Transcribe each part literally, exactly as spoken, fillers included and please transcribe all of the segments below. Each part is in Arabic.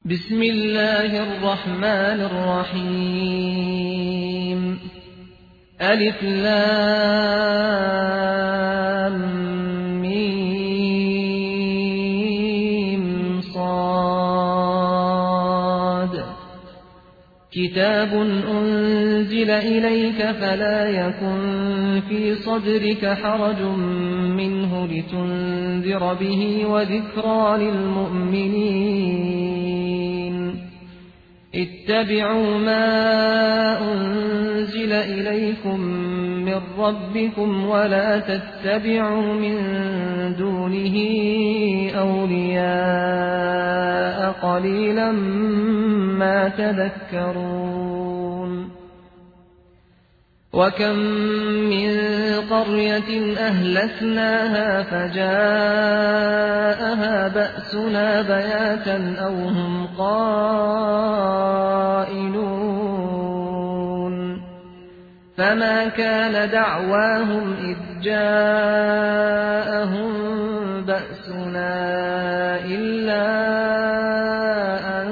بسم الله الرحمن الرحيم. ألف لام ميم صاد. كتاب أنزل إليك فلا يكن في صدرك حرج منه لتنذر به وذكرى للمؤمنين. اتبعوا ما أنزل إليكم من ربكم ولا تتبعوا من دونه أولياء قليلا ما تذكرون. وكم من قرية أهلكناها فجاءها بأسنا بياتا أو هم قائلون. فما كان دعواهم إذ جاءهم بأسنا إلا أن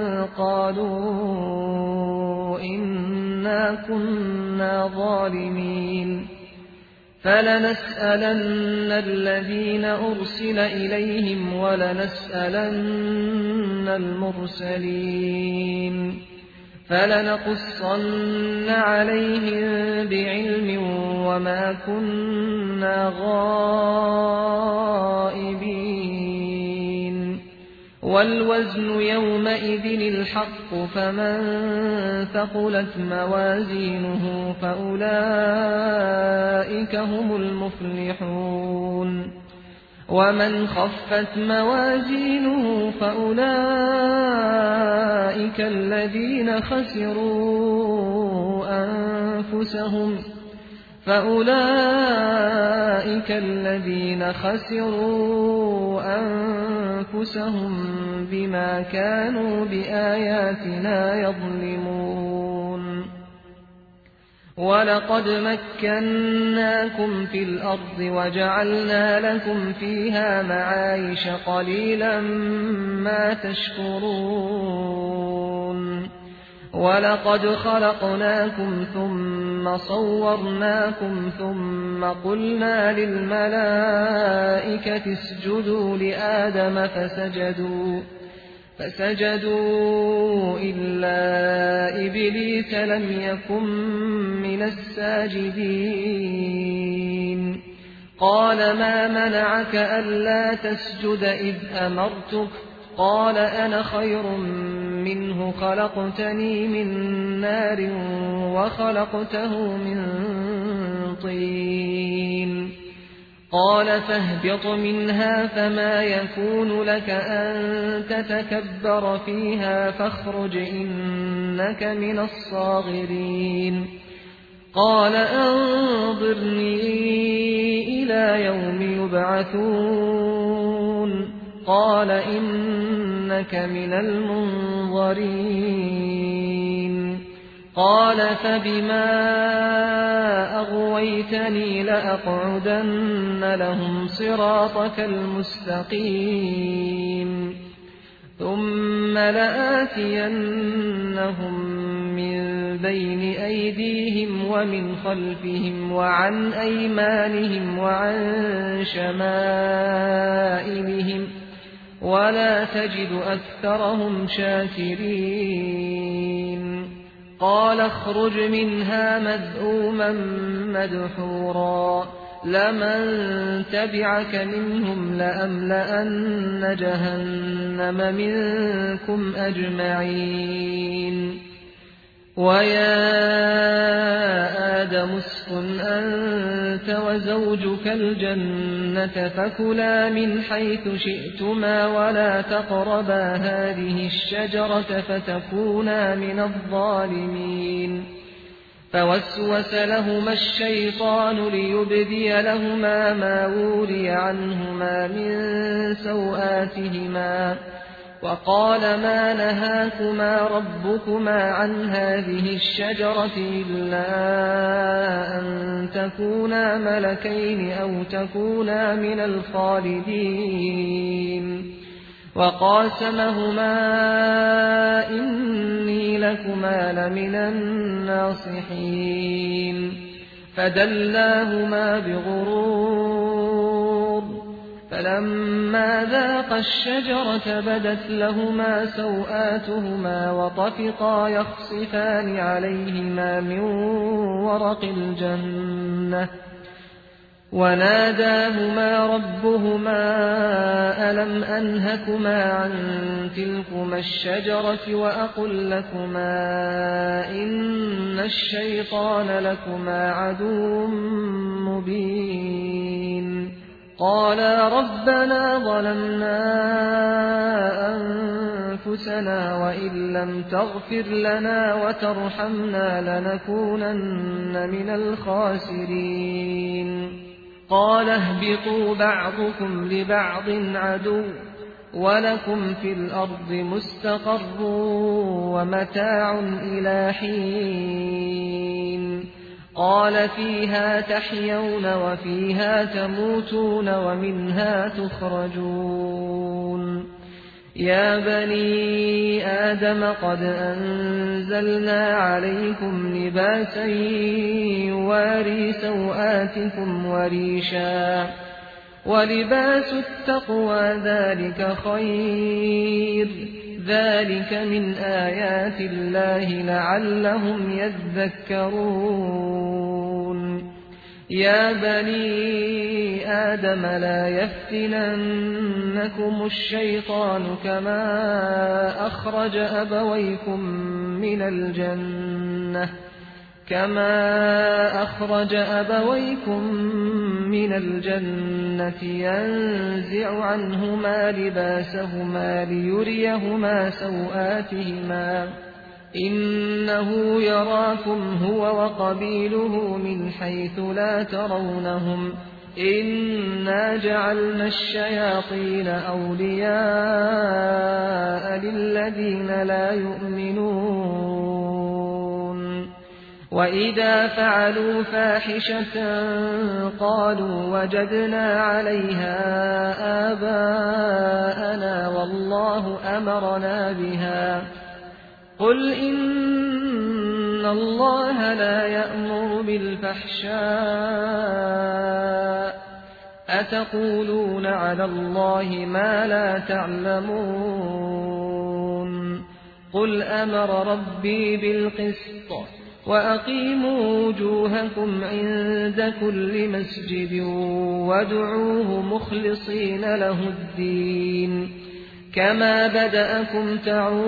قالوا إنا كنا ظالمين. فلنسألن الذين أرسل إليهم ولنسألن المرسلين. فلنقصن عليهم بعلم وما كنا غائبين. والوزن يومئذ الحق فمن ثقلت موازينه فأولئك هم المفلحون. ومن خفت موازينه فأولئك الذين خسروا أنفسهم فأولئك الذين خسروا أنفسهم بما كانوا بآياتنا يظلمون. ولقد مكناكم في الأرض وجعلنا لكم فيها معايش قليلا ما تشكرون. ولقد خلقناكم ثم صورناكم ثم قلنا للملائكة اسجدوا لآدم فسجدوا فسجدوا إلا إبليس لم يكن من الساجدين. قال ما منعك ألا تسجد إذ أمرتك؟ قال أنا خير منه خلقتني من نار وخلقته من طين. قال فاهبط منها فما يكون لك أن تتكبر فيها فاخرج إنك من الصاغرين. قال أنظرني إلى يوم يبعثون. قال إنك من المنظرين. قال فبما أغويتني لأقعدن لهم صراطك المستقيم ثم لآتينهم من بين أيديهم ومن خلفهم وعن أيمانهم وعن شمائلهم ولا تجد أكثرهم شاكرين. قال اخرج منها مذءوما مدحورا لمن تبعك منهم لأملأن جهنم منكم أجمعين. ويا آدم اسكن أنت وزوجك الجنة فكلا من حيث شئتما ولا تقربا هذه الشجرة فتكونا من الظالمين. فوسوس لهما الشيطان ليبدي لهما ما وري عنهما من سوآتهما وقال ما نهاكما ربكما عن هذه الشجرة إلا أن تكونا ملكين أو تكونا من الخالدين. وقاسمهما إني لكما لمن الناصحين فدلاهما بغرور فلما ذاقا الشجرة بدت لهما سوآتهما وطفقا يخصفان عليهما من ورق الجنة وناداهما ربهما ألم أنهكما عن تلكما الشجرة وأقل لكما إن الشيطان لكما عدو مبين قالا ربنا ظلمنا أنفسنا وإن لم تغفر لنا وترحمنا لنكونن من الخاسرين قال اهبطوا بعضكم لبعض عدو ولكم في الأرض مستقر ومتاع إلى حين قال فيها تحيون وفيها تموتون ومنها تخرجون يا بني آدم قد أنزلنا عليكم لباسا يواري سوآتكم وريشا ولباس التقوى ذلك خير ذلك من آيات الله لعلهم يذكرون يا بني آدم لا يفتننكم الشيطان كما أخرج أبويكم من الجنة كما أخرج أبويكم من الجنة ينزع عنهما لباسهما ليريهما سوآتهما إنه يراكم هو وقبيله من حيث لا ترونهم إنا جعلنا الشياطين أولياء للذين لا يؤمنون وإذا فعلوا فاحشة قالوا وجدنا عليها آباءنا والله أمرنا بها قل إن الله لا يأمر بالفحشاء أتقولون على الله ما لا تعلمون قل أمر ربي بالقسط وأقيموا وجوهكم عند كل مسجد وادعوه مخلصين له الدين كما بدأكم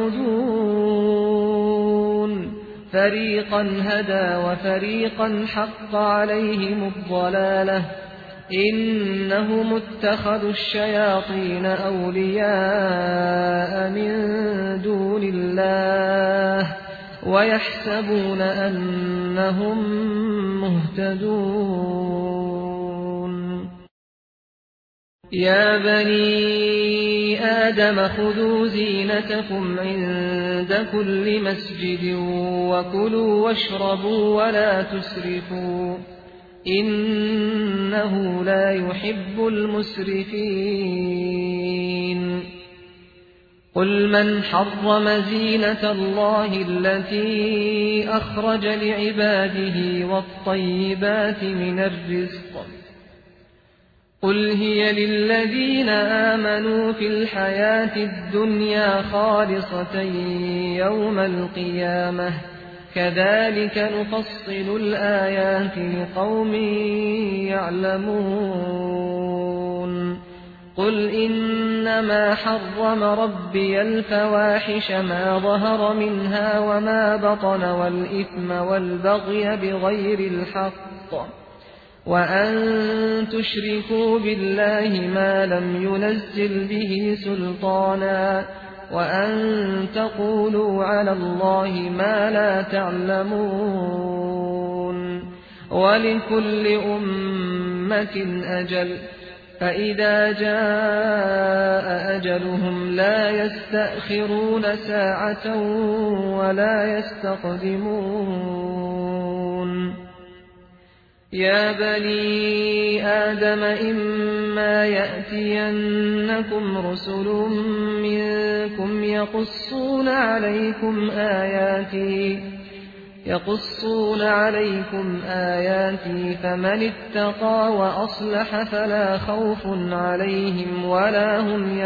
تعودون فريقا هدى وفريقا حق عليهم الضلالة إنهم اتخذوا الشياطين أولياء من دون الله ويحسبون أنهم مهتدون يا بني آدم خذوا زينتكم عند كل مسجد وكلوا واشربوا ولا تسرفوا إنه لا يحب المسرفين قل من حرم زينة الله التي أخرج لعباده والطيبات من الرزق قل هي للذين آمنوا في الحياة الدنيا خالصة يوم القيامة كذلك نفصل الآيات لقوم يعلمون قل إنما حرم ربي الفواحش ما ظهر منها وما بطن والإثم والبغي بغير الحق وأن تشركوا بالله ما لم ينزل به سلطانا وأن تقولوا على الله ما لا تعلمون ولكل أمة أجل فإذا جاء أجلهم لا يستأخرون ساعة ولا يستقدمون يا بني آدم إما يأتينكم رسل منكم يقصون عليكم آياتي يقصون عليكم آياتي فمن اتقى وأصلح فلا خوف عليهم ولا هم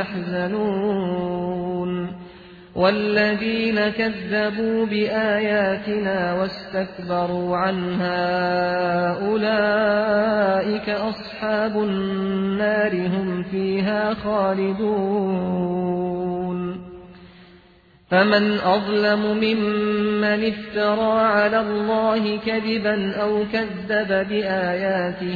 يحزنون والذين كذبوا بآياتنا واستكبروا عنها أولئك أصحاب النار هم فيها خالدون فمن أظلم ممن افترى على الله كذبا أو كذب بآياته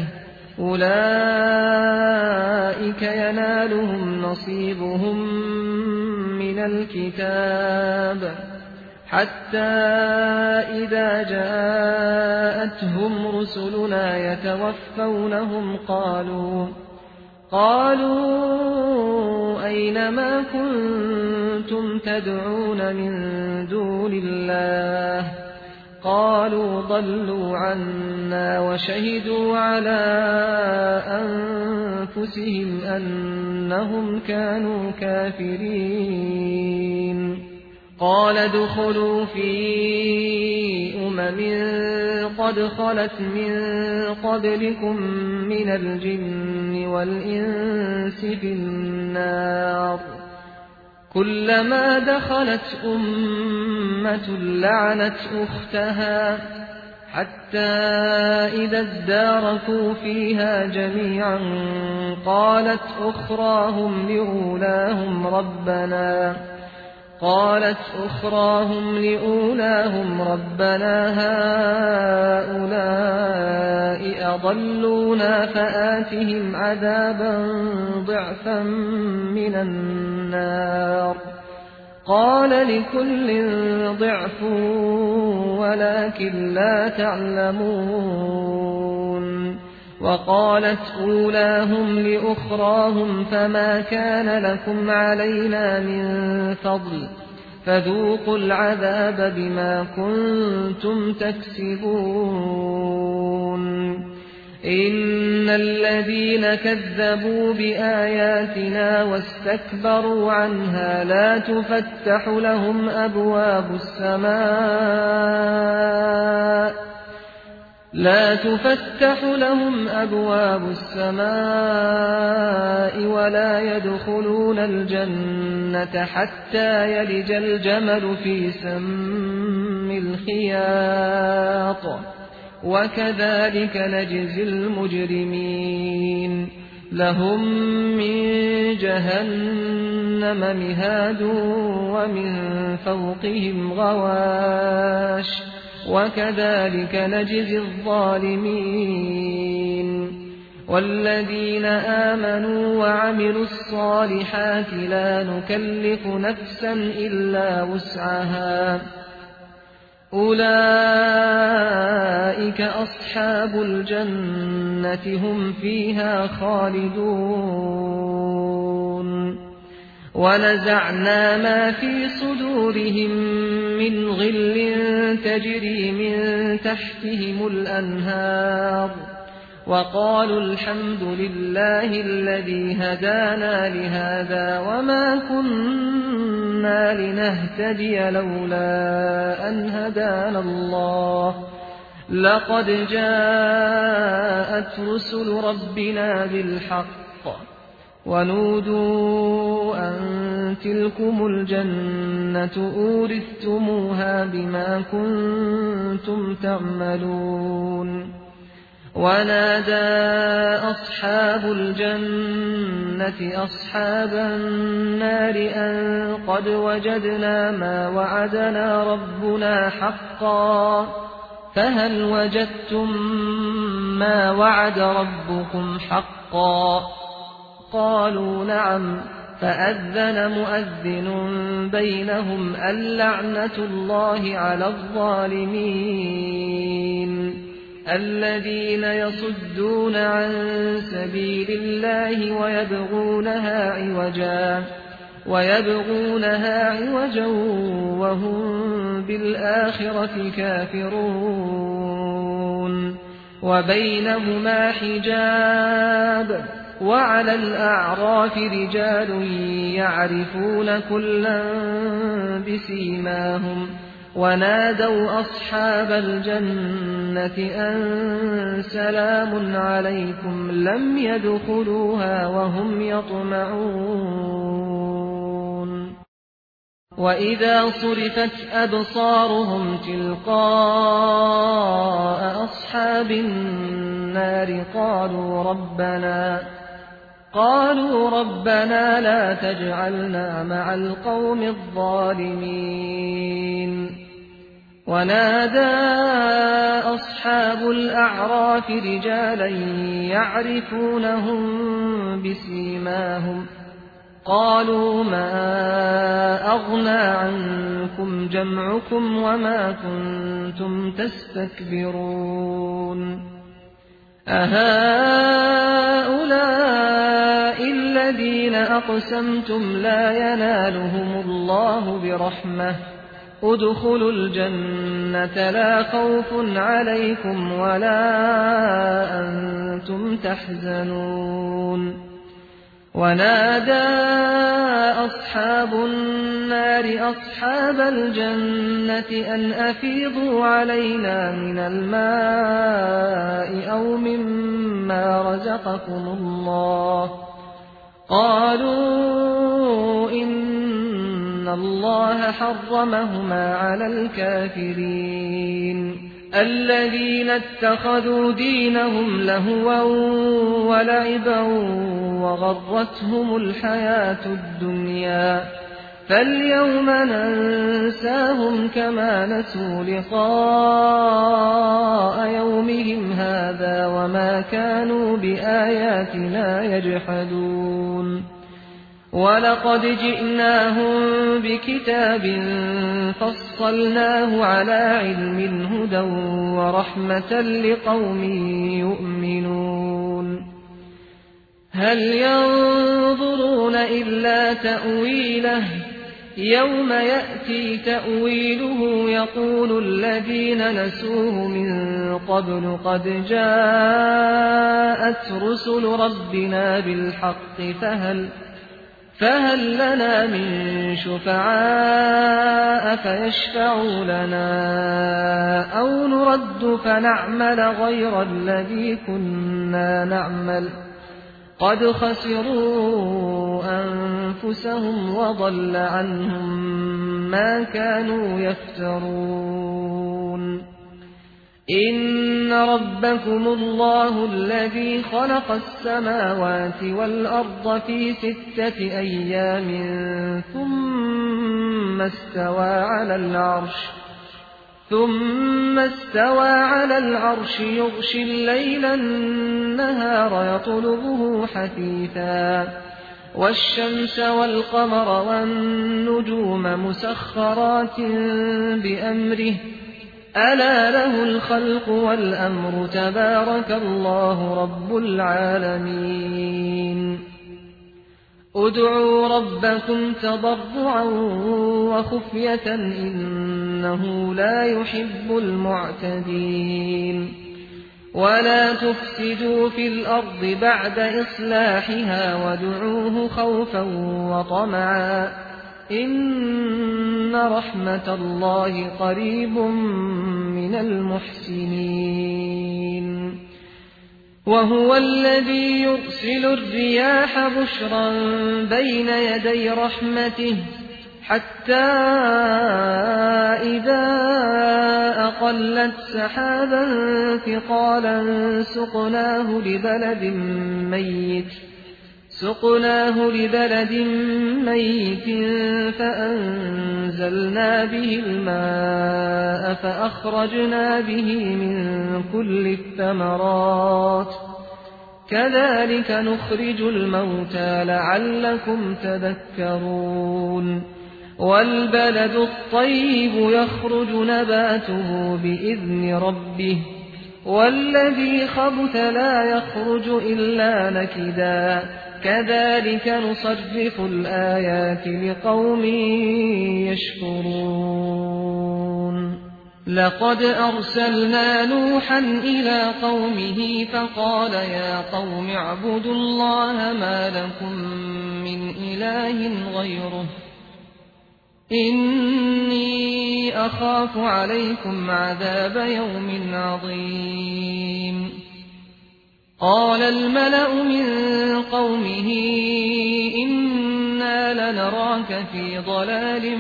أولئك ينالهم نصيبهم من الكتاب حتى إذا جاءتهم رسلنا يتوفونهم قالوا قالوا أين ما كنتم تدعون من دون الله قالوا ضلوا عنا وشهدوا على أنفسهم أنهم كانوا كافرين قال ادخلوا في أمم قد خلت من قبلكم من الجن والإنس في النار كلما دخلت أمة لعنت أختها حتى إذا اداركوا فيها جميعا قالت أخراهم لأولاهم ربنا قالت أخراهم لأولاهم ربنا هؤلاء أضلونا فآتهم عذابا ضعفا من النار قال لكل ضعف ولكن لا تعلمون وقالت أولاهم لأخراهم فما كان لكم علينا من فضل فذوقوا العذاب بما كنتم تكسبون إن الذين كذبوا بآياتنا واستكبروا عنها لا تفتح لهم أبواب السماء لا تفتح لهم أبواب السماء ولا يدخلون الجنة حتى يلج الجمل في سم الخياط وكذلك نجزي المجرمين لهم من جهنم مهاد ومن فوقهم غواش وكذلك نجزي الظالمين والذين آمنوا وعملوا الصالحات لا نكلف نفسا إلا وسعها أولئك أصحاب الجنة هم فيها خالدون ونزعنا ما في صدورهم من غل تجري من تحتهم الأنهار وقالوا الحمد لله الذي هدانا لهذا وما كنا لنهتدي لولا أن هدانا الله لقد جاءت رسل ربنا بالحق ونودوا أن تلكم الجنة أورثتموها بما كنتم تعملون ونادى أصحاب الجنة أصحاب النار أن قد وجدنا ما وعدنا ربنا حقا فهل وجدتم ما وعد ربكم حقا قالوا نعم فأذن مؤذن بينهم اللعنة الله على الظالمين الذين يصدون عن سبيل الله ويبغونها عوجا ويبغونها عوجا وهم بالآخرة كافرون وبينهما حجاب وعلى الأعراف رجال يعرفون كلا بسيماهم ونادوا أصحاب الجنة أن سلام عليكم لم يدخلوها وهم يطمعون وإذا صرفت أبصارهم تلقاء أصحاب النار قالوا ربنا قالوا ربنا لا تجعلنا مع القوم الظالمين ونادى أصحاب الأعراف رجالا يعرفونهم بسيماهم قالوا ما أغنى عنكم جمعكم وما كنتم تستكبرون أهؤلاء الذين أقسمتم لا ينالهم الله برحمة ادخلوا الجنة لا خوف عليكم ولا أنتم تحزنون ونادى أصحاب النار أصحاب الجنة أن أفيضوا علينا من الماء أو مما رزقكم الله قالوا إن الله حرمهما على الكافرين الذين اتخذوا دينهم لهوا ولعبا وغرتهم الحياة الدنيا فاليوم ننساهم كما نسوا لقاء يومهم هذا وما كانوا بآياتنا يجحدون ولقد جئناهم بكتاب فصلناه على علم هدى ورحمة لقوم يؤمنون هل ينظرون إلا تأويله يوم يأتي تأويله يقول الذين نسوه من قبل قد جاءت رسل ربنا بالحق فهل فهل لنا من شفعاء فيشفعوا لنا أو نرد فنعمل غير الذي كنا نعمل قد خسروا أنفسهم وضل عنهم ما كانوا يفترون إن ربكم الله الذي خلق السماوات والأرض في ستة أيام ثم استوى على العرش ثم استوى على العرش يغشي الليل النهار يطلبه حثيثا والشمس والقمر والنجوم مسخرات بأمره ألا له الخلق والأمر تبارك الله رب العالمين ادعوا ربكم تضرعا وخفية إنه لا يحب المعتدين ولا تفسدوا في الأرض بعد إصلاحها وادعوه خوفا وطمعا إن رحمة الله قريب من المحسنين وهو الذي يرسل الرياح بشرا بين يدي رحمته حتى إذا أقلت سحابا ثقالا سقناه لبلد ميت سقناه لبلد ميت فأنزلنا به الماء فأخرجنا به من كل الثمرات كذلك نخرج الموتى لعلكم تذكرون والبلد الطيب يخرج نباته بإذن ربه والذي خبث لا يخرج إلا نكدا كذلك نصرف الآيات لقوم يشكرون لقد أرسلنا نوحا إلى قومه فقال يا قوم اعبدوا الله ما لكم من إله غيره إني أخاف عليكم عذاب يوم عظيم قال الملأ من قومه إنا لنراك في ضلال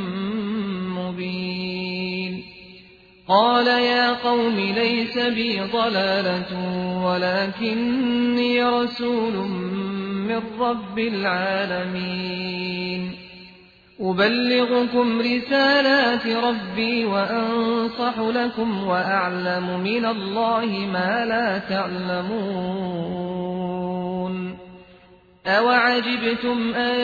مبين قال يا قوم ليس بي ضلالة ولكني رسول من رب العالمين أبلغكم رسالات ربي وأنصح لكم وأعلم من الله ما لا تعلمون أوعجبتم أن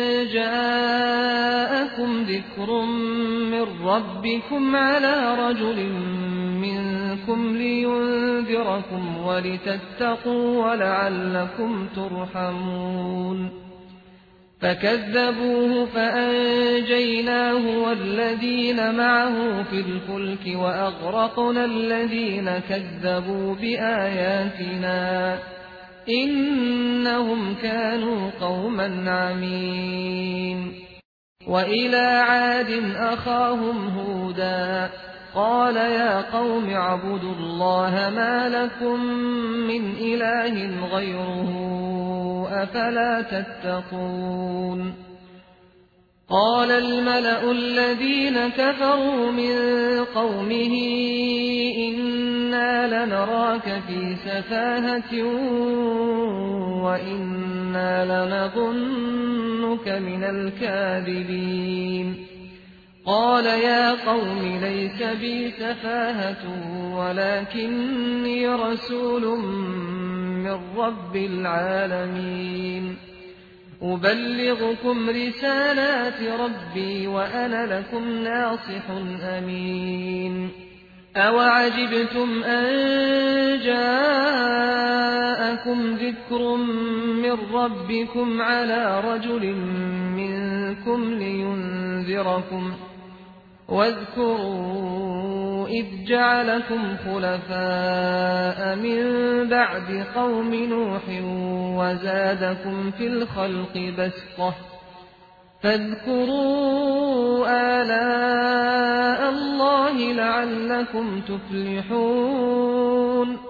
جاءكم ذكر من ربكم على رجل منكم لينذركم ولتتقوا ولعلكم ترحمون فكذبوه فأنجيناه والذين معه في الفلك وأغرقنا الذين كذبوا بآياتنا إنهم كانوا قوما عمين وإلى عاد أخاهم هودا قال يا قوم اعبدوا الله ما لكم من إله غيره أفلا تتقون قال الملأ الذين كفروا من قومه إنا لنراك في سفاهة وإنا لنظنك من الكاذبين قال يا قوم ليس بي سفاهة ولكني رسول من رب العالمين أبلغكم رسالات ربي وأنا لكم ناصح أمين أوعجبتم أن جاءكم ذكر من ربكم على رجل منكم لينذركم واذكروا إذ جعلكم خلفاء من بعد قوم نوح وزادكم في الخلق بسطة فاذكروا آلاء الله لعلكم تفلحون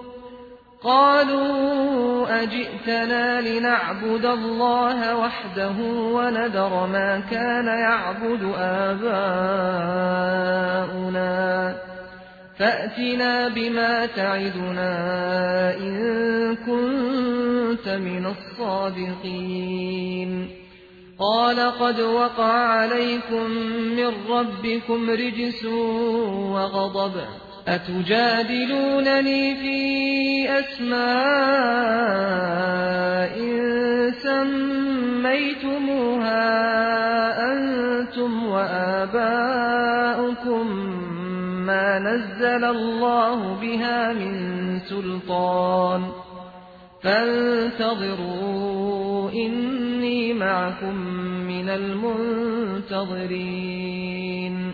قالوا أجئتنا لنعبد الله وحده ونذر ما كان يعبد آباؤنا فأتنا بما تعدنا إن كنت من الصادقين قال قد وقع عليكم من ربكم رجس وغضب أتجادلونني في أسماء سميتموها أنتم وآباؤكم ما نزل الله بها من سلطان فانتظروا إني معكم من المنتظرين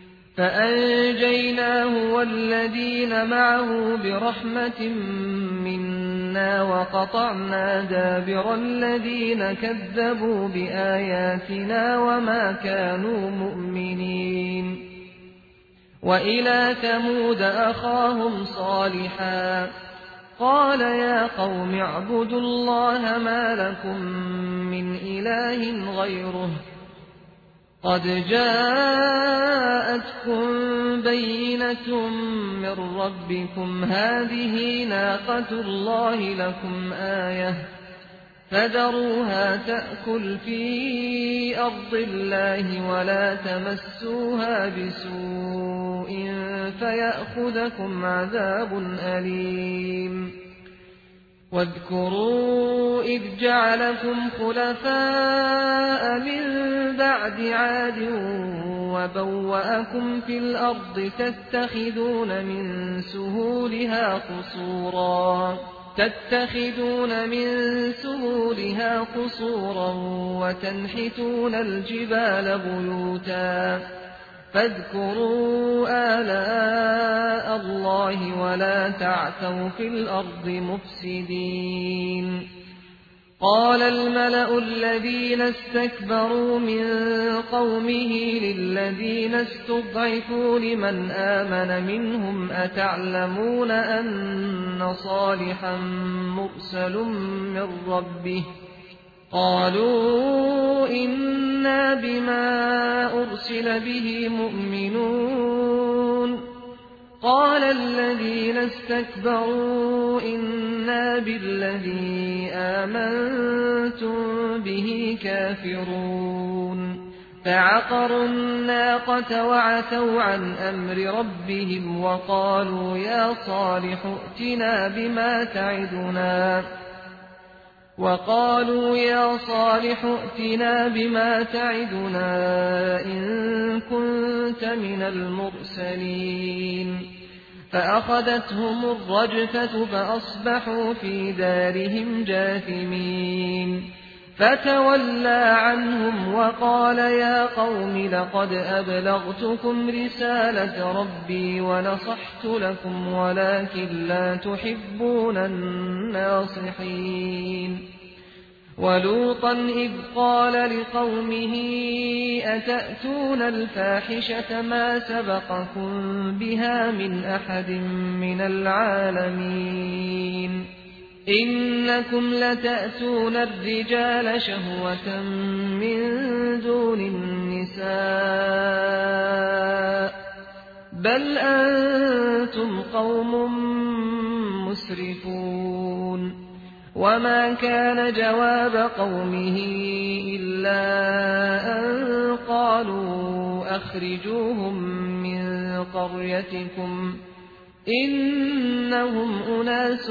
فأنجيناه والذين معه برحمة منا وقطعنا دابر الذين كذبوا بآياتنا وما كانوا مؤمنين وإلى ثمود أخاهم صالحا قال يا قوم اعبدوا الله ما لكم من إله غيره قد جاءتكم بينة من ربكم هذه ناقة الله لكم آية فذروها تأكل في أرض الله ولا تمسوها بسوء فيأخذكم عذاب أليم واذكروا إذ جعلكم خلفاء من بعد عاد وبوأكم في الأرض تتخذون من سهولها قصورا تتخذون من سهولها قصورا وتنحتون الجبال بيوتا فاذكروا آلاء الله ولا تعثوا في الأرض مفسدين. قال الملأ الذين استكبروا من قومه للذين استضعفوا لمن آمن منهم أتعلمون أن صالحا مرسل من ربه؟ قالوا إنا بما أرسل به مؤمنون. قال الذين استكبروا إنا بالذي آمنتم به كافرون. فعقروا الناقة وعتوا عن أمر ربهم وقالوا يا صالح ائتنا بما تعدنا وقالوا يا صالح ائتنا بما تعدنا إن كنت من المرسلين. فأخذتهم الرجفة فأصبحوا في دارهم جاثمين. فتولى عنهم وقال يا قوم لقد أبلغتكم رسالة ربي ونصحت لكم ولكن لا تحبون الناصحين. ولوطا إذ قال لقومه أتأتون الفاحشة ما سبقكم بها من أحد من العالمين إنكم لتأتون الرجال شهوة من دون النساء بل أنتم قوم مسرفون. وما كان جواب قومه إلا أن قالوا أخرجوهم من قريتكم إنهم أناس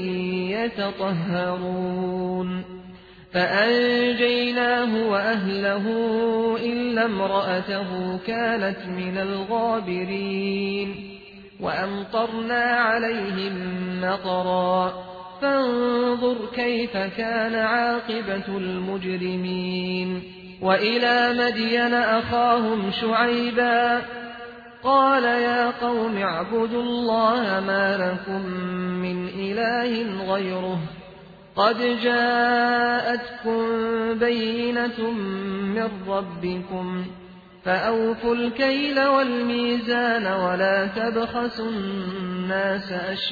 يتطهرون. فأنجيناه وأهله إلا امرأته كانت من الغابرين. وأمطرنا عليهم مطرا فانظر كيف كان عاقبة المجرمين. وإلى مدين أخاهم شعيبا قال يا قوم اعبدوا الله ما لكم من إله غيره قد جاءتكم بينة من ربكم فأوفوا الكيل والميزان ولا تبخسوا الناس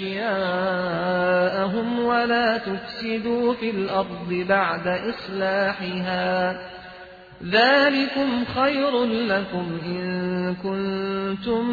أشياءهم ولا تفسدوا في الأرض بعد إصلاحها ذلكم خير لكم إن كنتم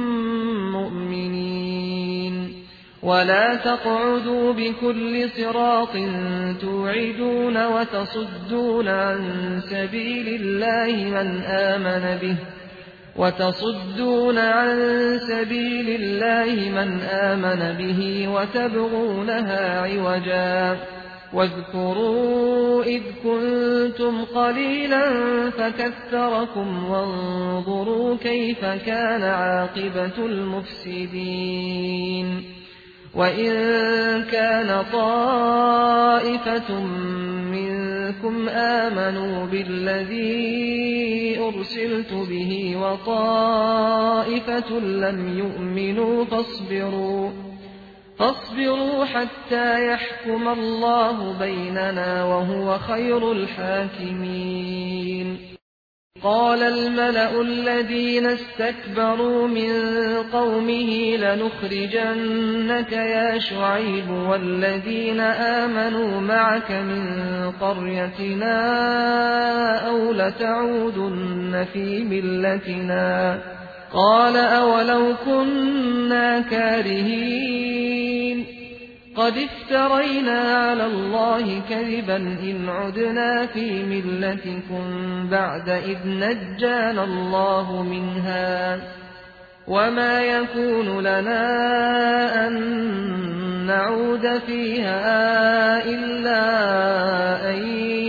مؤمنين. ولا تقعدوا بكل صراط توعدون وتصدون عن سبيل الله من آمن به وتصدون عن سبيل الله من آمن به وتبغونها عوجا. واذكروا إذ كنتم قليلا فكثركم وانظروا كيف كان عاقبة المفسدين. وإن كان طائفة منكم آمنوا بالذي أرسلت به وطائفة لم يؤمنوا فاصبروا فاصبروا حتى يحكم الله بيننا وهو خير الحاكمين. قال الملأ الذين استكبروا من قومه لنخرجنك يا شعيب والذين آمنوا معك من قريتنا أو لتعودن في ملتنا. قال أولو كنا كارهين قد افترينا على الله كذبا إن عدنا في ملتكم بعد إذ نجانا الله منها وما يكون لنا أن نعود فيها إلا أن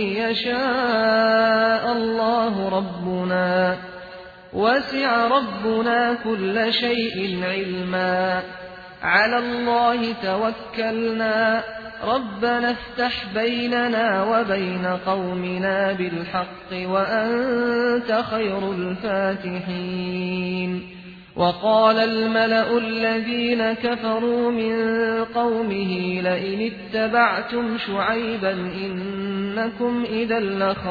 يشاء الله ربنا وسع ربنا كل شيء علما على الله توكلنا ربنا افتح بيننا وبين قومنا بالحق وأنت خير الفاتحين وقال الملأ الذين كفروا من قومه لئن اتبعتم شعيبا إنكم إذا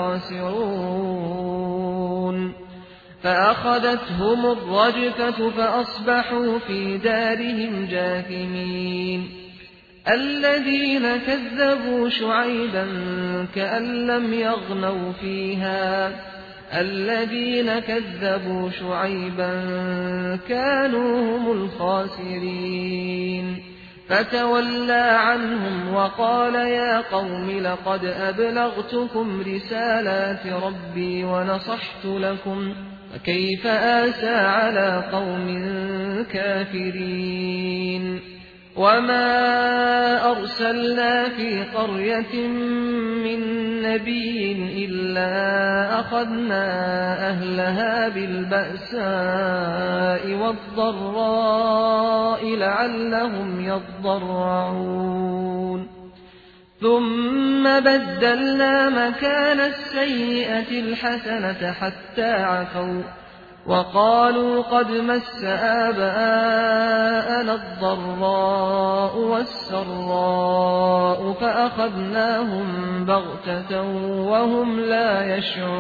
لخاسرون فأخذتهم الرجفة فأصبحوا في دارهم جاثمين الذين كذبوا شعيبا كأن لم يغنوا فيها الذين كذبوا شعيبا كانوا هم الخاسرين فتولى عنهم وقال يا قوم لقد أبلغتكم رسالات ربي ونصحت لكم فكيف آسى على قوم كافرين وما أرسلنا في قرية من نبي إلا أخذنا أهلها بالبأساء والضراء لعلهم يضرعون ثم بدلنا مكان السيئة الحسنة حتى عفوا وقالوا قد مس آباءنا الضراء والسراء فأخذناهم بغتة وهم لا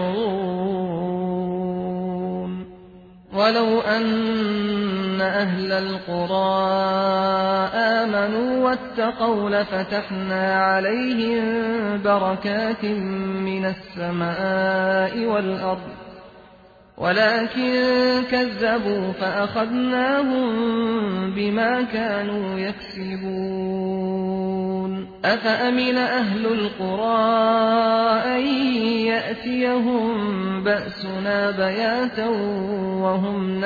يشعرون ولو أن أهل القرى آمنوا واتقوا لفتحنا عليهم بركات من السماء والأرض ولكن كذبوا فأخذناهم بما كانوا يكسبون أفأمن أهل القرى أن يأتيهم بأسنا بياتا وهم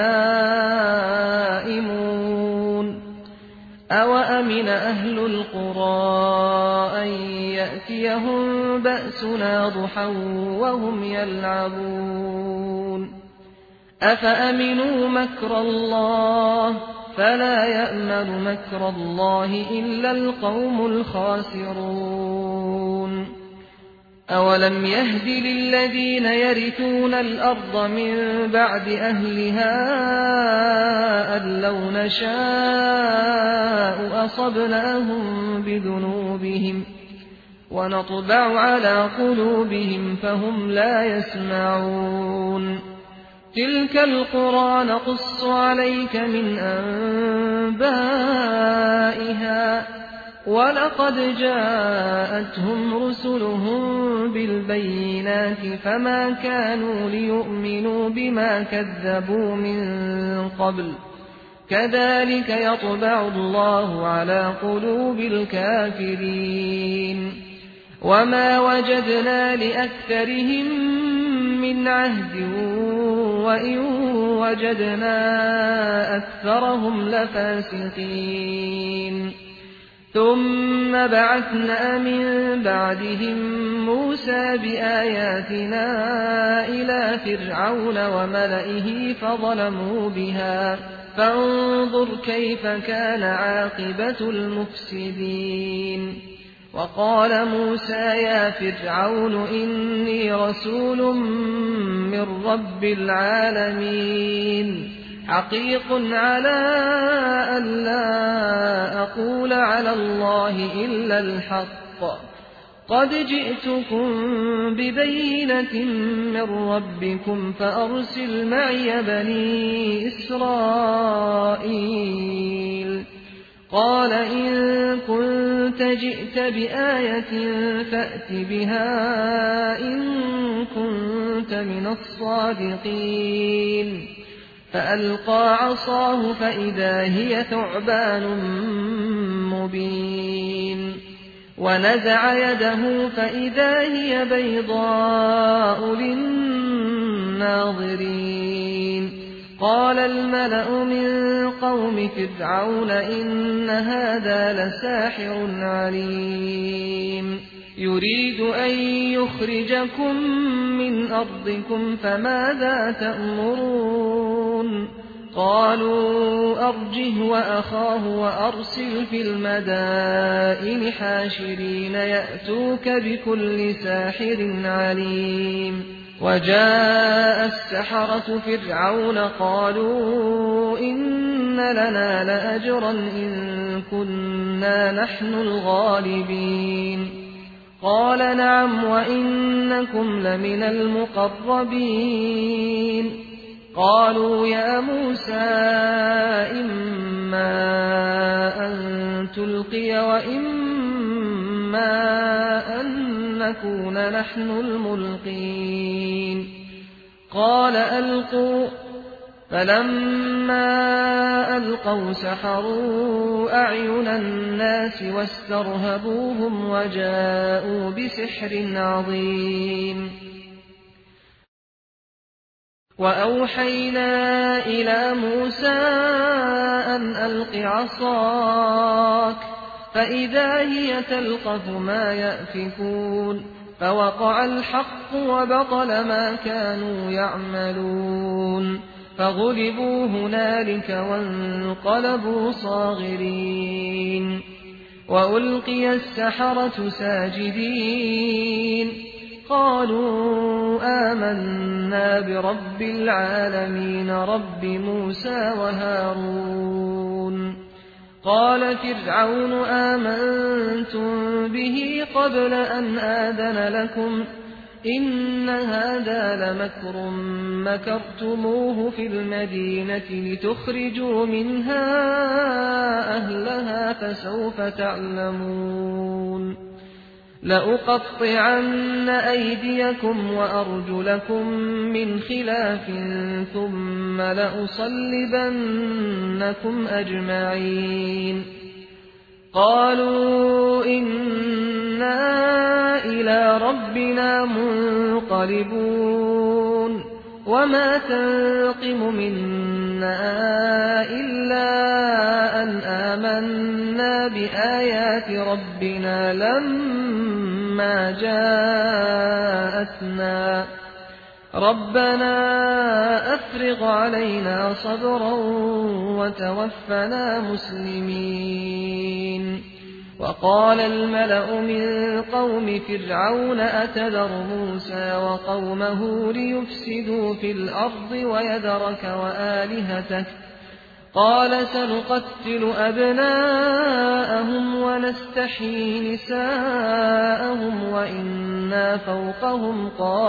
نائمون أوأمن أهل القرى أن يأتيهم بأسنا ضحى وهم يلعبون أفأمنوا مكر الله فلا يأمن مكر الله إلا القوم الخاسرون أولم يهد للذين يرثون الأرض من بعد أهلها أن لو نشاء أصبناهم بذنوبهم ونطبع على قلوبهم فهم لا يسمعون تلك القرى نقص عليك من أنبائها ولقد جاءتهم رسلهم بالبينات فما كانوا ليؤمنوا بما كذبوا من قبل كذلك يطبع الله على قلوب الكافرين وما وجدنا لأكثرهم من عهد وإن وجدنا أكثرهم لفاسقين ثم بعثنا من بعدهم موسى بآياتنا إلى فرعون وملئه فظلموا بها فانظر كيف كان عاقبة المفسدين وقال موسى يا فرعون إني رسول من رب العالمين حقيق على أن لا أقول على الله إلا الحق قد جئتكم ببينة من ربكم فأرسل معي بني إسرائيل قال إن كنت جئت بآية فأت بها إن كنت من الصادقين فألقى عصاه فإذا هي ثعبان مبين ونزع يده فإذا هي بيضاء للناظرين قال الملأ من قوم فرعون إن هذا لساحر عليم يريد أن يخرجكم من أرضكم فماذا تأمرون قالوا أرجه وأخاه وأرسل في المدائن حاشرين يأتوك بكل ساحر عليم وجاء السحرة فرعون قالوا إن لنا لأجرا إن كنا نحن الغالبين قال نعم وإنكم لمن المقربين قالوا يا موسى إما أن تلقي وإما أن نكون نحن الملقين قال ألقوا فلما ألقوا سحروا أعين الناس واسترهبوهم وجاءوا بسحر عظيم وأوحينا إلى موسى أن ألق عصاك فإذا هي تلقف ما يأفكون فوقع الحق وبطل ما كانوا يعملون فغلبوا هنالك وانقلبوا صاغرين وألقي السحرة ساجدين قالوا آمنا برب العالمين رب موسى وهارون قال فرعون آمنتم به قبل أن آذن لكم إن هذا لمكر مكرتموه في المدينة لتخرجوا منها أهلها فسوف تعلمون لأقطعن أيديكم وأرجلكم من خلاف ثم لأصلبنكم أجمعين قالوا إنا إلى ربنا منقلبون وما تنقم منا إلا أن آمنا بآيات ربنا لما جاءتنا ربنا أفرغ علينا صبرا وتوفنا مسلمين وقال الملأ من قوم فرعون أتذر موسى وقومه ليفسدوا في الأرض ويذرك وآلهتك قال سنقتل أبناءهم ونستحيي نساءهم وإنا فوقهم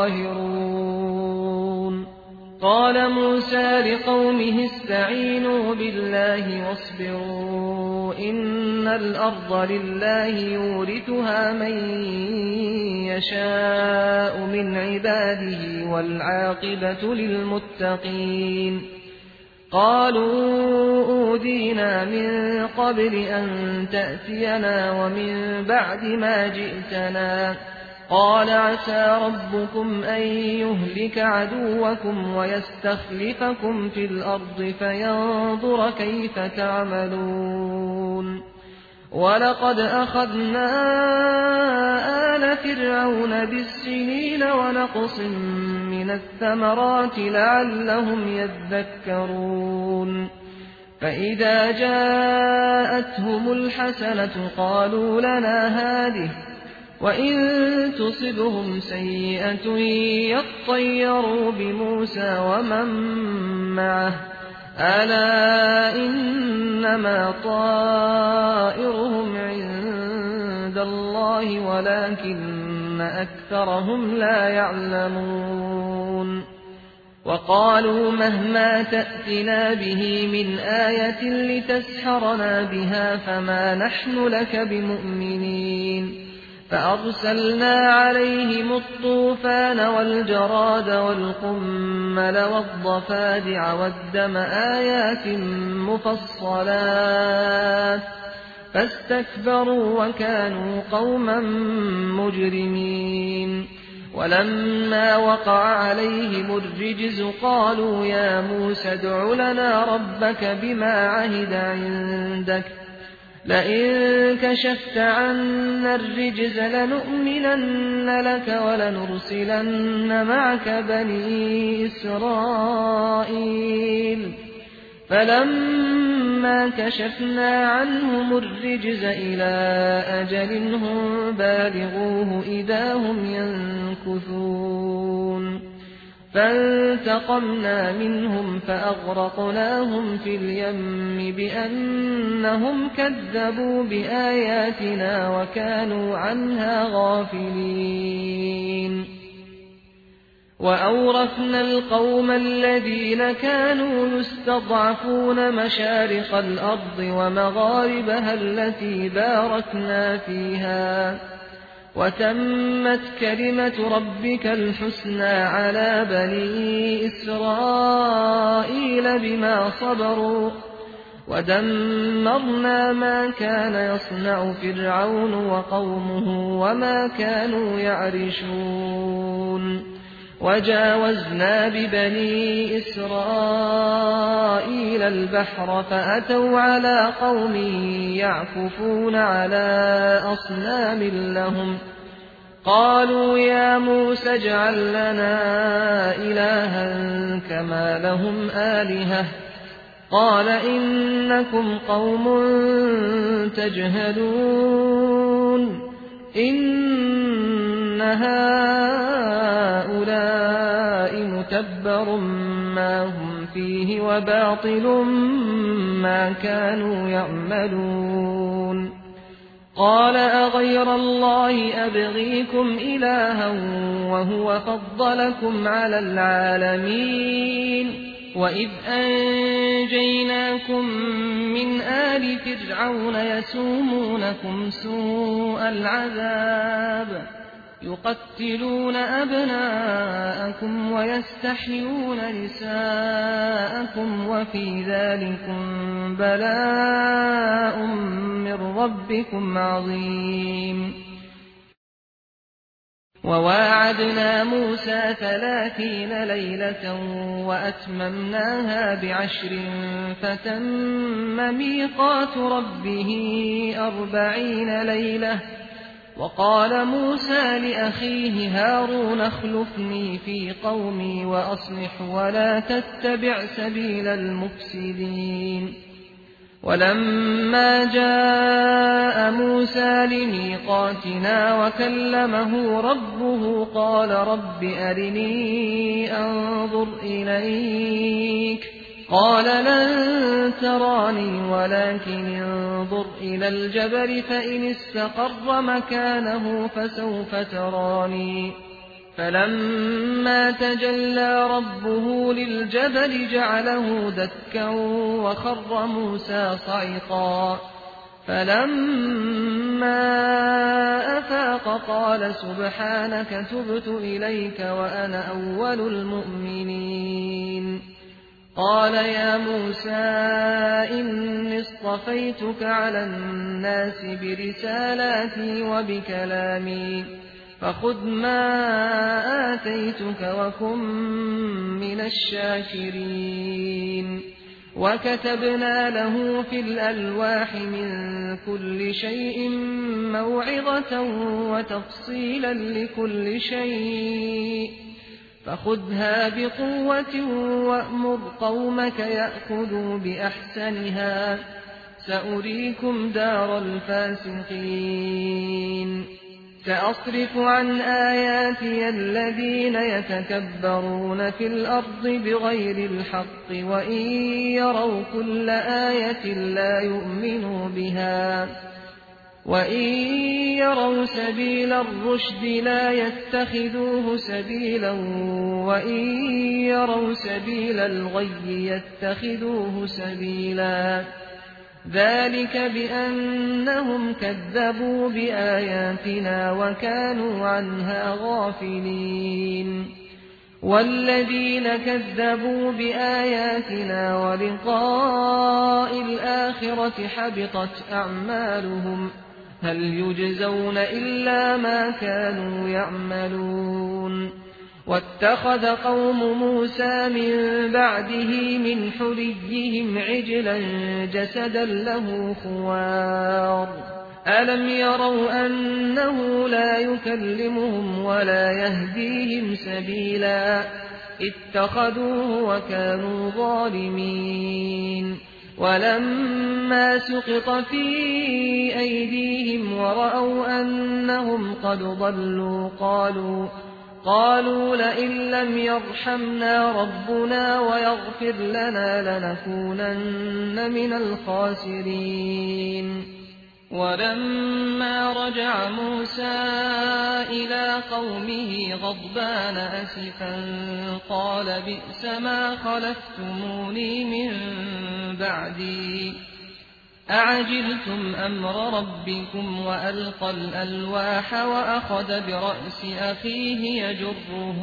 قاهرون قال موسى لقومه استعينوا بالله واصبروا إن الأرض لله يورثها من يشاء من عباده والعاقبة للمتقين قالوا أوذينا من قبل أن تأتينا ومن بعد ما جئتنا قال عسى ربكم أن يهلك عدوكم ويستخلفكم في الأرض فينظر كيف تعملون ولقد أخذنا آل فرعون بالسنين ونقص من الثمرات لعلهم يذكرون فإذا جاءتهم الحسنة قالوا لنا هذه وإن تصبهم سيئة يطيروا بموسى ومن معه ألا إنما طائرهم عند الله ولكن أكثرهم لا يعلمون وقالوا مهما تأتنا به من آية لتسحرنا بها فما نحن لك بمؤمنين فأرسلنا عليهم الطوفان والجراد والقمل والضفادع والدم آيات مفصلات فاستكبروا وكانوا قوما مجرمين ولما وقع عليهم الرجز قالوا يا موسى ادع لنا ربك بما عهد عندك لئن كشفت عنا الرجز لنؤمنن لك ولنرسلن معك بني إسرائيل فلما كشفنا عنهم الرجز إلى أجل هم بالغوه إذا هم ينكثون فانتقمنا منهم فأغرقناهم في اليم بأنهم كذبوا بآياتنا وكانوا عنها غافلين وأورثنا القوم الذين كانوا يستضعفون مشارق الأرض ومغاربها التي باركنا فيها وتمت كلمة ربك الحسنى على بني إسرائيل بما صبروا ودمرنا ما كان يصنع فرعون وقومه وما كانوا يعرشون وجاوزنا ببني إسرائيل البحر فأتوا على قوم يعكفون على أصنام لهم قالوا يا موسى اجعل لنا إلها كما لهم آلهة قال إنكم قوم تجهلون إن هؤلاء متبر ما هم فيه وباطل ما كانوا يعملون قال أغير الله أبغيكم إلها وهو فضلكم على العالمين وإذ أنجيناكم من آل فرعون يسومونكم سوء العذاب يقتلون أبناءكم ويستحيون نساءكم وفي ذلكم بلاء من ربكم عظيم وواعدنا موسى ثلاثين ليلة وأتممناها بعشر فتم ميقات ربه أربعين ليلة وقال موسى لأخيه هارون اخلفني في قومي وأصلح ولا تتبع سبيل المفسدين ولما جاء موسى لميقاتنا وكلمه ربه قال رب أرني أنظر إليك قال لن تراني ولكن انظر إلى الجبل فإن استقر مكانه فسوف تراني فلما تجلى ربه للجبل جعله دكا وخر موسى صعقا فلما أفاق قال سبحانك تبت إليك وأنا أول المؤمنين قال يا موسى إني اصطفيتك على الناس برسالاتي وبكلامي فخذ ما آتيتك وكن من الشاكرين وكتبنا له في الألواح من كل شيء موعظة وتفصيلا لكل شيء فخذها بقوة وأمر قومك يأخذوا بأحسنها سأريكم دار الفاسقين سأصرف عن آياتي الذين يتكبرون في الأرض بغير الحق وإن يروا كل آية لا يؤمنوا بها وإن يروا سبيل الرشد لا يتخذوه سبيلا وإن يروا سبيل الغي يتخذوه سبيلا ذلك بأنهم كذبوا بآياتنا وكانوا عنها غافلين والذين كذبوا بآياتنا ولقاء الآخرة حبطت أعمالهم هل يجزون إلا ما كانوا يعملون واتخذ قوم موسى من بعده من حليهم عجلا جسدا له خوار ألم يروا أنه لا يكلمهم ولا يهديهم سبيلا اتخذوه وكانوا ظالمين. ولما سقط في أيديهم ورأوا أنهم قد ضلوا قالوا قالوا لئن لم يرحمنا ربنا ويغفر لنا لنكونن من الخاسرين. ولما رجع موسى إلى قومه غضبان أسفا قال بئس ما خلفتموني من بعدي أعجلتم أمر ربكم وألقى الألواح وأخذ برأس أخيه يجره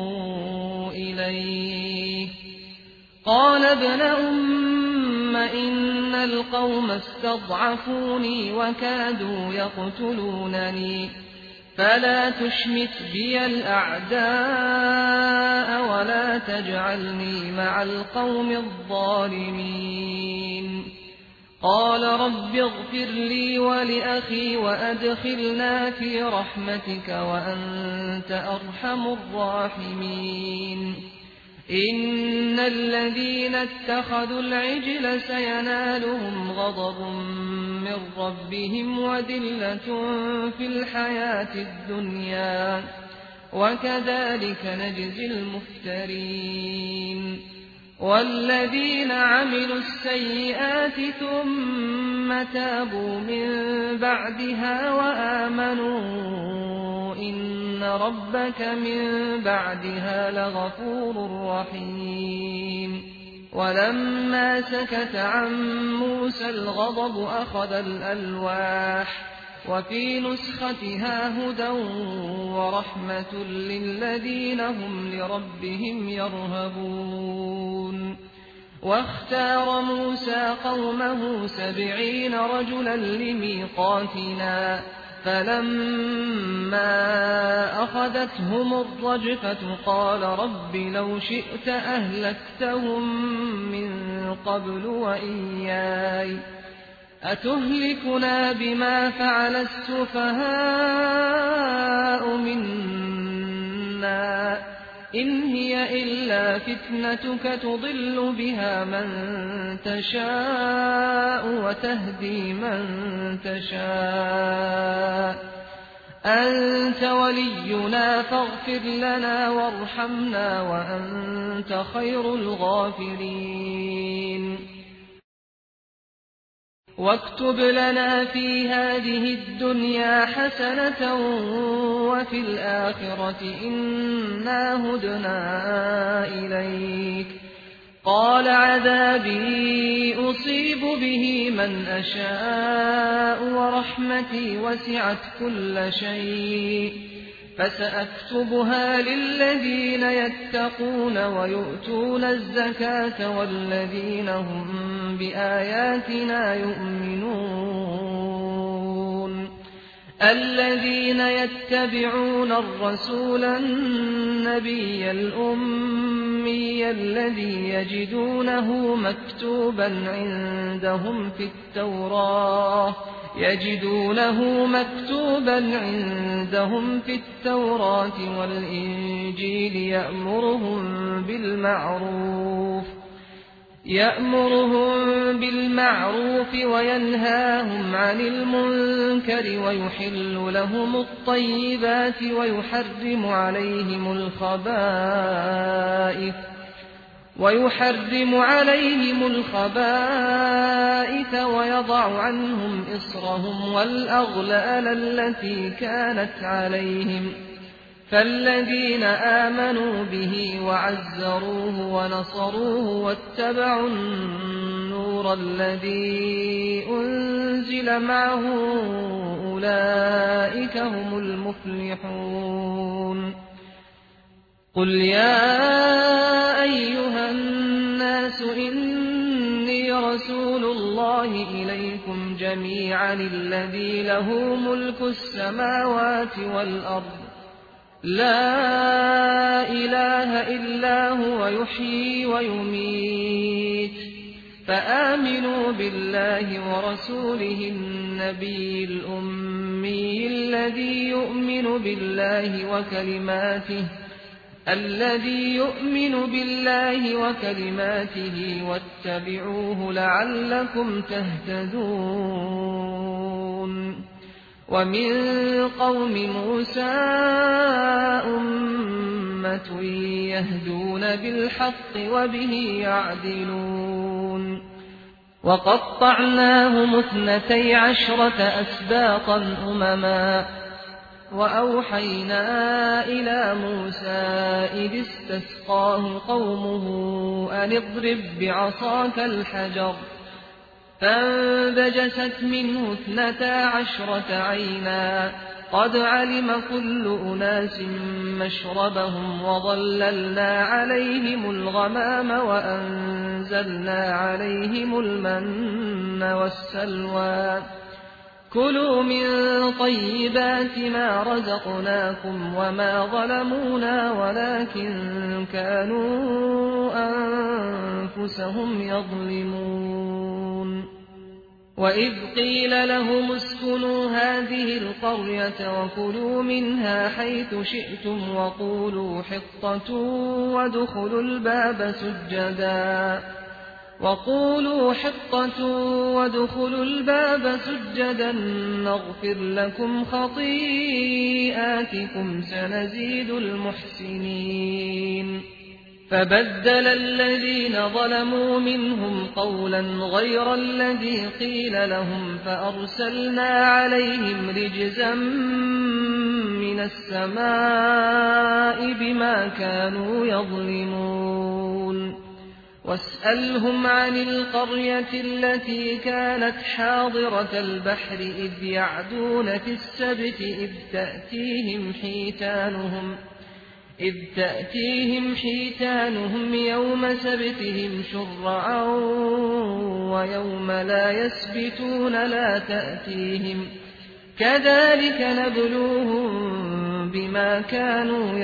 إليه قال ابن أم إن القوم استضعفوني وكادوا يقتلونني فلا تشمت بي الأعداء ولا تجعلني مع القوم الظالمين. قال رب اغفر لي ولأخي وأدخلنا في رحمتك وأنت أرحم الراحمين. إن الذين اتخذوا العجل سينالهم غضب من ربهم وذلة في الحياة الدنيا وكذلك نجزي المفترين. والذين عملوا السيئات ثم تابوا من بعدها وآمنوا إن ربك من بعدها لغفور رحيم. ولما سكت عن موسى الغضب أخذ الألواح وفي نسختها هدى ورحمة للذين هم لربهم يرهبون. واختار موسى قومه سبعين رجلا لميقاتنا فلما أخذتهم الرجفة قال رب لو شئت أهلكتهم من قبل وإياي أتهلكنا بما فعل السفهاء منا إن هي إلا فتنتك تضل بها من تشاء وتهدي من تشاء أنت ولينا فاغفر لنا وارحمنا وأنت خير الغافرين. واكتب لنا في هذه الدنيا حسنة وفي الآخرة إنا هدنا إليك. قال عذابي أصيب به من أشاء ورحمتي وسعت كل شيء فسأكتبها للذين يتقون ويؤتون الزكاة والذين هم بآياتنا يؤمنون. الذين يتبعون الرسول النبي الأمي الذي يجدونه مكتوبا عندهم في التوراة يجدونه مكتوبا عندهم في التوراة والإنجيل يأمرهم بالمعروف يأمرهم بالمعروف وينهاهم عن المنكر ويحل لهم الطيبات ويحرم عليهم الخبائث ويحرم عليهم الخبائث ويضع عنهم إصرهم والأغلال التي كانت عليهم. فالذين آمنوا به وعزروه ونصروه واتبعوا النور الذي أنزل معه أولئك هم المفلحون. قل يا أيها الناس إني رسول الله إليكم جميعا الذي له ملك السماوات والأرض لا إله إلا هو يحيي ويميت فآمنوا بالله ورسوله النبي الأمي الذي يؤمن بالله وكلماته الذي يؤمن بالله وكلماته واتبعوه لعلكم تهتدون ومن قوم موسى أمة يهدون بالحق وبه يعدلون وقطعناهم اثنتي عشرة أسباطا أمما وأوحينا إلى موسى إذ استسقاه قومه أن اضرب بعصاك الحجر فانبجست منه اثنتا عشرة عينا قد علم كل أناس مشربهم وظللنا عليهم الغمام وأنزلنا عليهم المن والسلوى كلوا من طيبات ما رزقناكم وما ظلمونا ولكن كانوا أنفسهم يظلمون وإذ قيل لهم اسكنوا هذه القرية وكلوا منها حيث شئتم وقولوا حطة وادخلوا الباب سجدا وقولوا حطة وادخلوا الباب سجدا نغفر لكم خطيئاتكم سنزيد المحسنين فبدل الذين ظلموا منهم قولا غير الذي قيل لهم فأرسلنا عليهم رجزا من السماء بما كانوا يظلمون واسألهم عن القرية التي كانت حاضرة البحر إذ يعدون في السبت إذ تأتيهم حيتانهم إذ تأتيهم حيتانهم يوم سبتهم شرعا ويوم لا يسبتون لا تأتيهم كذلك نبلوهم بما كانوا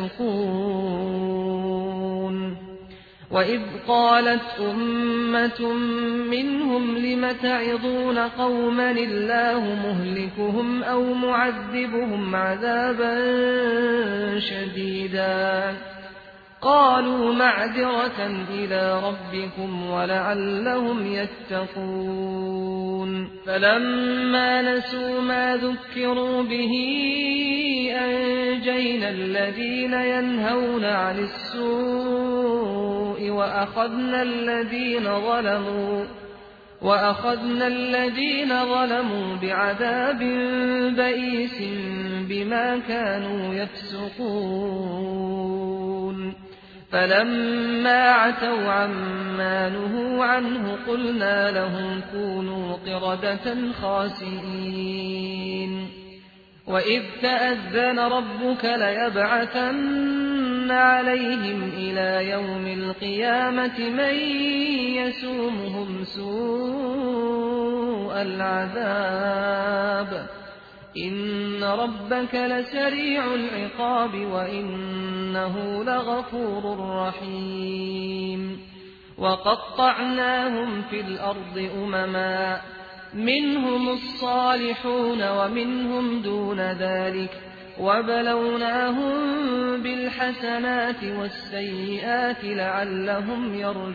يفسقون وإذ قالت أمة منهم لم تعظون قوما الله مهلكهم أو معذبهم عذابا شديدا قالوا معذرة إلى ربكم ولعلهم يتقون فلما نسوا ما ذكروا به أنجينا الذين ينهون عن السوء وأخذنا الذين ظلموا وأخذنا الذين ظلموا بعذاب بئيس بما كانوا يفسقون فلما عتوا عما نهوا عنه قلنا لهم كونوا قردة خاسئين وإذ تأذن ربك ليبعثن عليهم إلى يوم القيامة من يسومهم سوء العذاب إن ربك لسريع العقاب وإنه لغفور رحيم وقطعناهم في الأرض أمما منهم الصالحون ومنهم دون ذلك وبلوناهم بالحسنات والسيئات لعلهم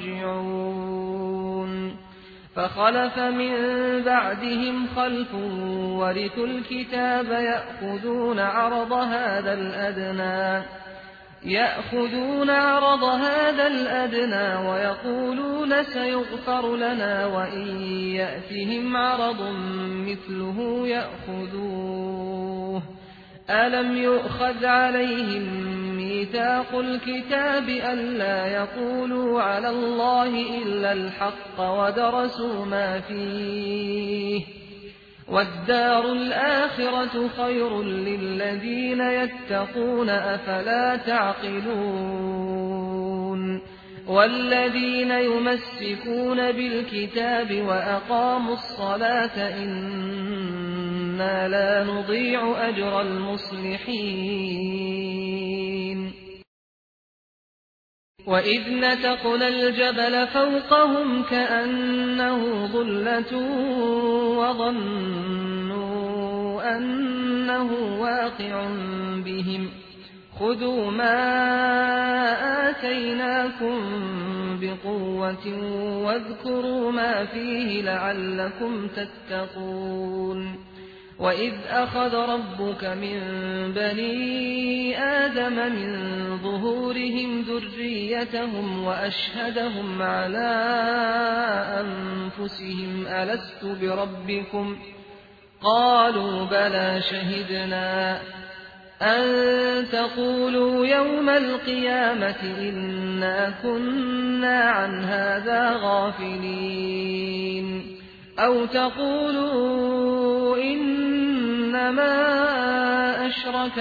يرجعون فخلف من بعدهم خلف ورثوا الكتاب يأخذون عرض هذا الأدنى يأخذون عرض هذا الأدنى ويقولون سيغفر لنا وإن يأتهم عرض مثله يأخذوه ألم يؤخذ عليهم ميثاق الكتاب ألا يقولوا على الله إلا الحق ودرسوا ما فيه والدار الآخرة خير للذين يتقون أفلا تعقلون والذين يمسكون بالكتاب وأقاموا الصلاة إنا لا نضيع أجر المصلحين وإذ نتقنا الجبل فوقهم كأنه ظلة وظنوا أنه واقع بهم خذوا ما آتيناكم بقوة واذكروا ما فيه لعلكم تتقون وإذ أخذ ربك من بني آدم من ظهورهم ذريتهم وأشهدهم على أنفسهم ألست بربكم قالوا بلى شهدنا أن تقولوا يوم القيامة إنا كنا عن هذا غافلين أو تقولوا إنما أشرك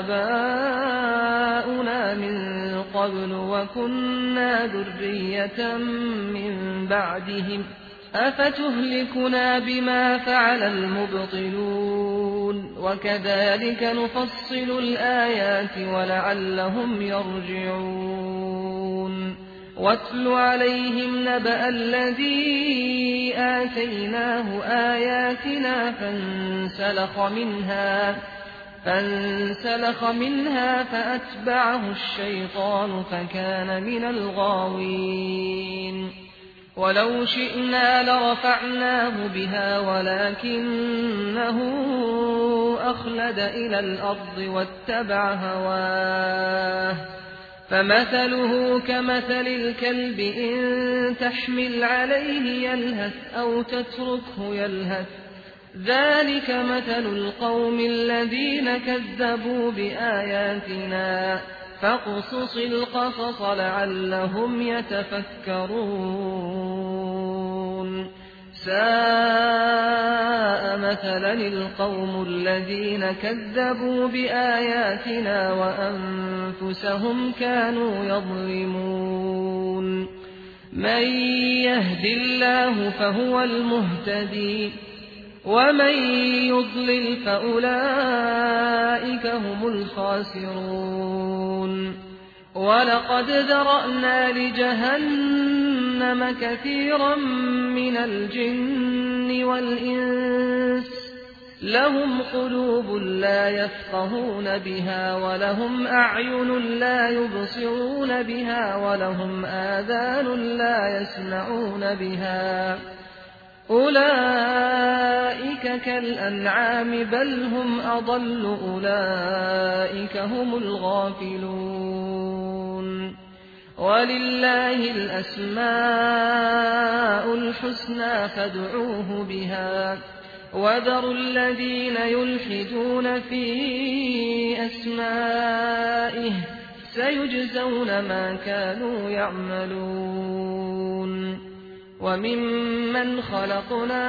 آباؤنا من قبل وكنا ذرية من بعدهم أفتهلكنا بما فعل المبطلون وكذلك نفصل الآيات ولعلهم يرجعون واتل عليهم نبأ الذي آتيناه آياتنا فانسلخ منها فانسلخ منها فأتبعه الشيطان فكان من الغاوين ولو شئنا لرفعناه بها ولكنه أخلد إلى الأرض واتبع هواه فمثله كمثل الكلب إن تحمل عليه يلهث أو تتركه يلهث ذلك مثل القوم الذين كذبوا بآياتنا فاقصص القصص لعلهم يتفكرون ساء مثلا القوم الذين كذبوا بآياتنا وأنفسهم كانوا يظلمون من يهد الله فهو المهتدي ومن يضلل فأولئك هم الخاسرون ولقد ذرأنا لجهنم كثيرا من الجن والإنس لهم قلوب لا يفقهون بها ولهم أعين لا يبصرون بها ولهم آذان لا يسمعون بها أولئك كالأنعام بل هم أضل أولئك هم الغافلون ولله الأسماء الحسنى فادعوه بها وذروا الذين يلحدون في أسمائه سيجزون ما كانوا يعملون وممن خلقنا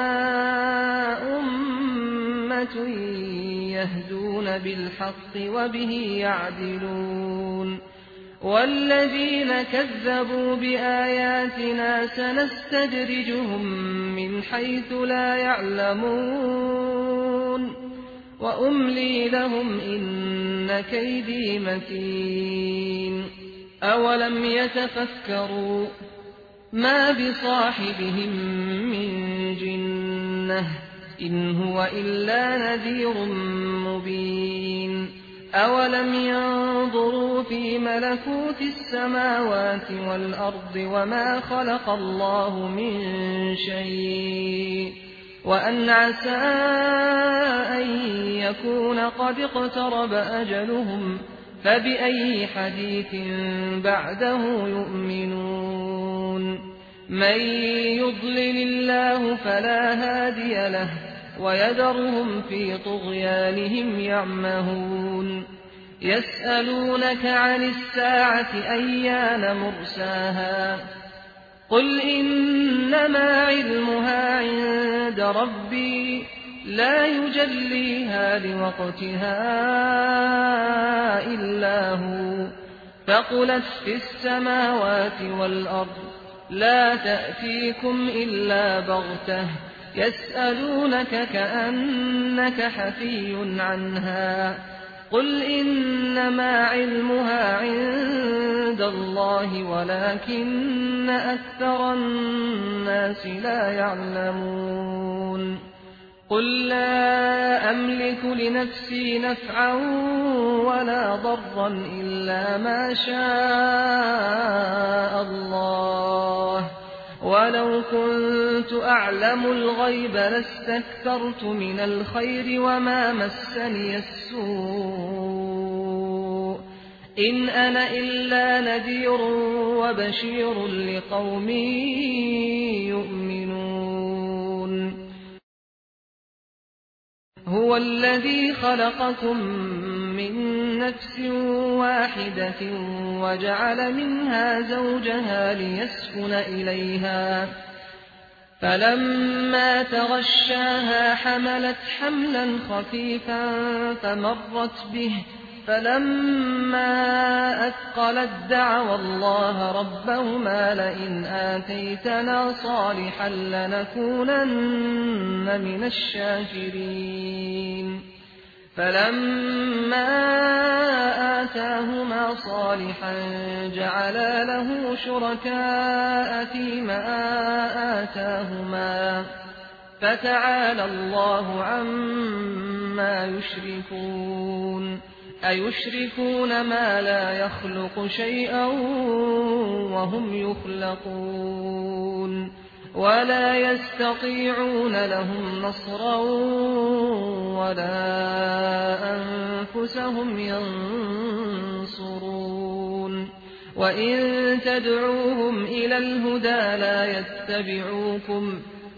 أمة يهدون بالحق وبه يعدلون والذين كذبوا بآياتنا سنستدرجهم من حيث لا يعلمون وأملي لهم إن كيدي متين أولم يتفكروا ما بصاحبهم من جنة إن هو إلا نذير مبين أولم ينظروا في ملكوت السماوات والأرض وما خلق الله من شيء وأن عسى أن يكون قد اقترب أجلهم فبأي حديث بعده يؤمنون من يضلل الله فلا هادي له ويذرهم في طغيانهم يعمهون يسألونك عن الساعة أيان مرساها قل إنما علمها عند ربي لا يجليها لوقتها إلا هو ثقلت في السماوات والأرض لا تأتيكم إلا بغتة يسألونك كأنك حفي عنها قل إنما علمها عند الله ولكن أكثر الناس لا يعلمون قل لا أملك لنفسي نفعا ولا ضرا إلا ما شاء الله ولو كنت أعلم الغيب لاستكثرت من الخير وما مسني السوء إن أنا إلا نذير وبشير لقوم يؤمنون هو الذي خلقكم من نفس واحدة وجعل منها زوجها ليسكن إليها فلما تغشاها حملت حملا خفيفا فمرت به فلما أثقلت دعوا الله ربهما لئن آتيتنا صالحا لنكونن من الشاكرين فلما آتاهما صالحا جعلا له شركاء فيما آتاهما فتعالى الله عما يشركون أيشركون ما لا يخلق شيئا وهم يخلقون ولا يستطيعون لهم نصرا ولا أنفسهم ينصرون وإن تدعوهم إلى الهدى لا يتبعوكم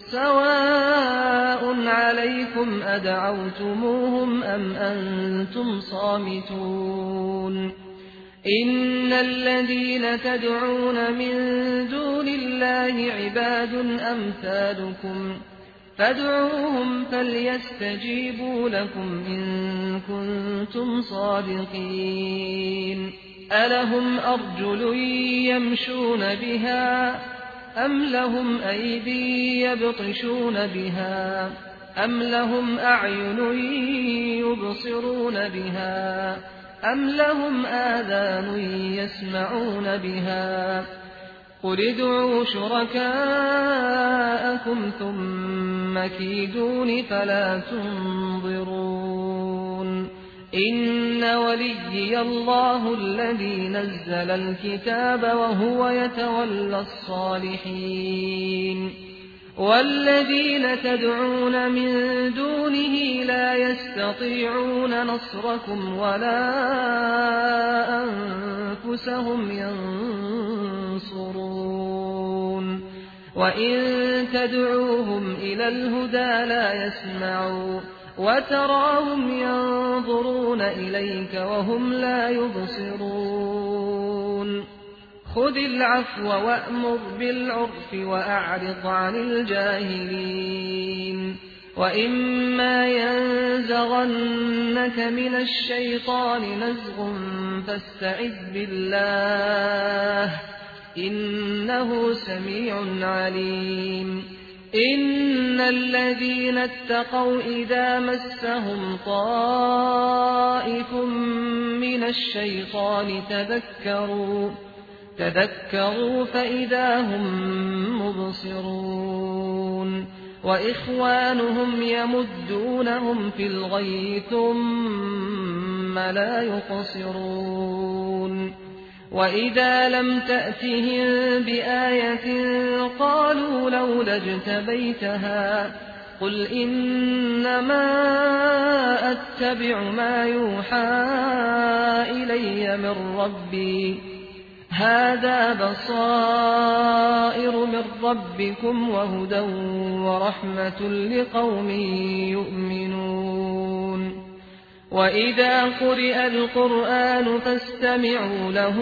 سواء عليكم أدعوتموهم أم أنتم صامتون إن الذين تدعون من دون الله عباد أمثالكم فادعوهم فليستجيبوا لكم إن كنتم صادقين ألهم أرجل يمشون بها أم لهم أيدي يبطشون بها أم لهم أعين يبصرون بها أم لهم آذان يسمعون بها قل ادعوا شركاءكم ثم كيدون فلا تنظرون إن وليي الله الذي نزل الكتاب وهو يتولى الصالحين والذين تدعون من دونه لا يستطيعون نصركم ولا أنفسهم ينصرون وإن تدعوهم إلى الهدى لا يسمعوا وتراهم ينظرون إليك وهم لا يبصرون خذ العفو وأمر بالعرف وأعرض عن الجاهلين وإما ينزغنك من الشيطان نزغ فاستعذ بالله إنه سميع عليم إن الذين اتقوا إذا مسهم طائف من الشيطان تذكروا تذكروا فإذا هم مبصرون وإخوانهم يمدونهم في الغي ثم لا يقصرون وإذا لم تأتهم بآية قالوا لولا اجتبيتها قل إنما أتبع ما يوحى إلي من ربي هذا بصائر من ربكم وهدى ورحمة لقوم يؤمنون وإذا قرئ القرآن فاستمعوا له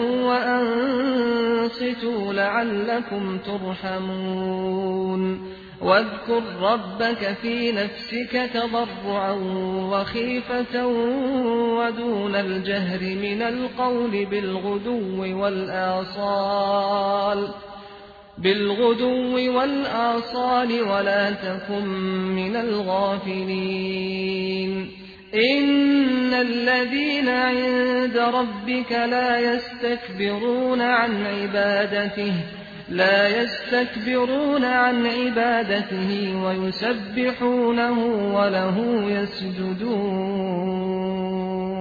وأنصتوا لعلكم ترحمون واذكر ربك في نفسك تضرعا وخيفة ودون الجهر من القول بالغدو والآصال بالغدو والآصال ولا تكن من الغافلين إن الذين عند ربك لا يستكبرون عن عبادته لا يستكبرون عن عبادته ويسبحونه وله يسجدون